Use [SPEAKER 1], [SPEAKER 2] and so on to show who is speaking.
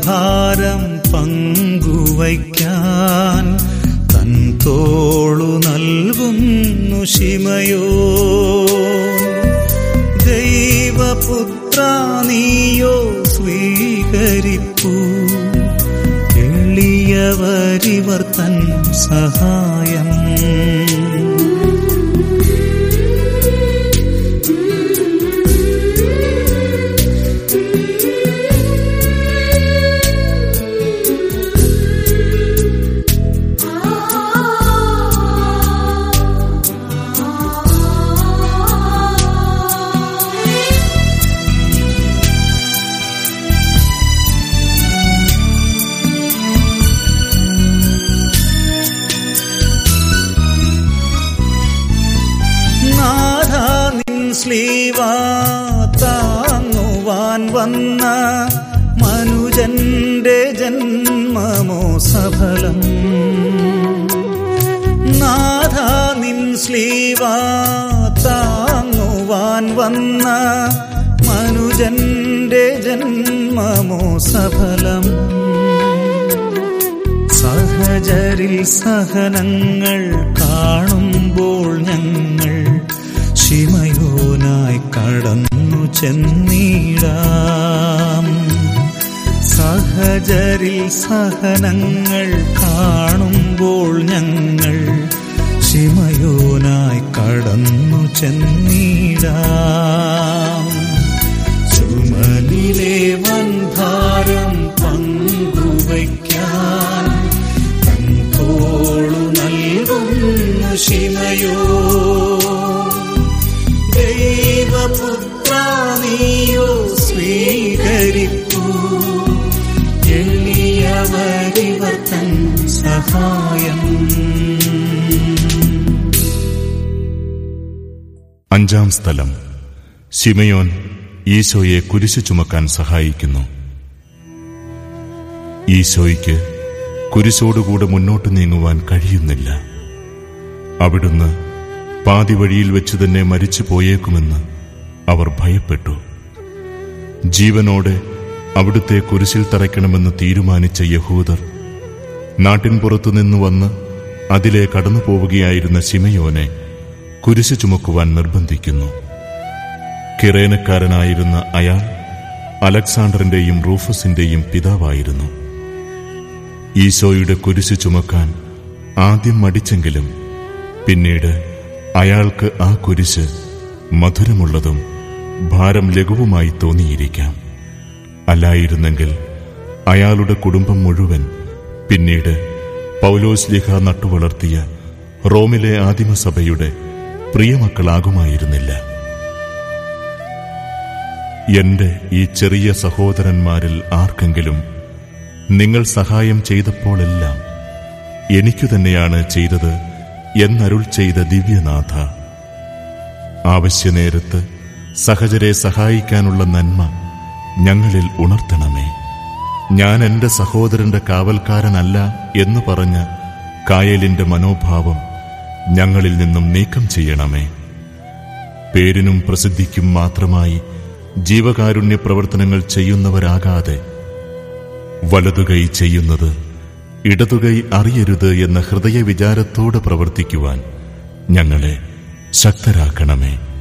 [SPEAKER 1] ഭാരം പങ്കുവയ്ക്കാൻ തൻ തോളു നൽകുന്നു ശിമയോൻ. ദൈവപുത്ര നീയോ സ്വീകരിപ്പൂ, എളിയവരിവർ തൻ സഹായം. സ്ലീവാ താങ്ങുവാൻ വന്ന മനുജന്റെ ജന്മമോ സഫലം. നാഥ നിൻ സ്ലീവാ താങ്ങുവാൻ വന്ന മനുജന്റെ ജന്മമോ സഫലം. സഹചരിൽ സഹനങ്ങൾ കാണുമ്പോൾ ഞങ്ങൾ ശിമയോനായി കടന്നു ചെന്നിടാം. സഹചരിൽ സഹനങ്ങൾ കാണുമ്പോൾ ഞങ്ങൾ ശിമയോനായി കടന്നു ചെന്നിടാം. ചുമലിലെ വൻഭാരം പങ്കുവയ്ക്കാൻ തൻ തോളു നൽകുന്നു ശിമയോ. ദൈവപുത്ര നീയോ സ്വീകരിപ്പൂ, എളിയവരിവർ തൻ സഹായം.
[SPEAKER 2] അഞ്ചാം സ്ഥലം. ശിമയോൻ ഈശോയെ കുരിശു ചുമക്കാൻ സഹായിക്കുന്നു. ഈശോയ്ക്ക് കുരിശോടുകൂടെ മുന്നോട്ട് നീങ്ങുവാൻ കഴിയുന്നില്ല. അവിടുന്ന് പാതി വഴിയിൽ വെച്ച് തന്നെ മരിച്ചു പോയേക്കുമെന്ന് അവർ ഭയപ്പെട്ടു. ജീവനോടെ അവിടുത്തെ കുരിശിൽ തറയ്ക്കണമെന്ന് തീരുമാനിച്ച യഹൂദർ നാട്ടിൻപുറത്തുനിന്നു വന്ന് അതിലെ കടന്നു പോവുകയായിരുന്ന ശിമയോനെ കുരിശു ചുമക്കുവാൻ നിർബന്ധിക്കുന്നു. കിറേനക്കാരനായിരുന്ന അയാൾ അലക്സാണ്ടറിന്റെയും റൂഫസിന്റെയും പിതാവായിരുന്നു. ഈശോയുടെ കുരിശു ചുമക്കാൻ ആദ്യം മടിച്ചെങ്കിലും പിന്നീട് അയാൾക്ക് ആ കുരിശ് മധുരമുള്ളതും ഭാരം ലഘുവുമായി തോന്നിയിരിക്കാം. അല്ലായിരുന്നെങ്കിൽ അയാളുടെ കുടുംബം മുഴുവൻ പിന്നീട് പൗലോസ്ലീഹ നട്ടുവളർത്തിയ റോമിലെ ആദിമസഭയുടെ പ്രിയമക്കളാകുമായിരുന്നില്ല. എന്റെ ഈ ചെറിയ സഹോദരന്മാരിൽ ആർക്കെങ്കിലും നിങ്ങൾ സഹായം ചെയ്തപ്പോഴെല്ലാം എനിക്കു തന്നെയാണ് ചെയ്തത് എന്നരുൾ ചെയ്ത ദിവ്യനാഥ, ആവശ്യനേരത്ത് സഹചരെ സഹായിക്കാനുള്ള നന്മ ഞങ്ങളിൽ ഉണർത്തണമേ. ഞാൻ എന്റെ സഹോദരന്റെ കാവൽക്കാരനല്ല എന്നു പറഞ്ഞ കായലിന്റെ മനോഭാവം ഞങ്ങളിൽ നിന്നും നീക്കം ചെയ്യണമേ. പേരിനും പ്രസിദ്ധിക്കും മാത്രമായി ജീവകാരുണ്യ പ്രവർത്തനങ്ങൾ ചെയ്യുന്നവരാകാതെ വലതുകൈ ചെയ്യുന്നത് ഇടതുകൈ അറിയരുത് എന്ന ഹൃദയവിചാരത്തോടെ പ്രവർത്തിക്കുവാൻ ഞങ്ങളെ ശക്തരാക്കണമേ.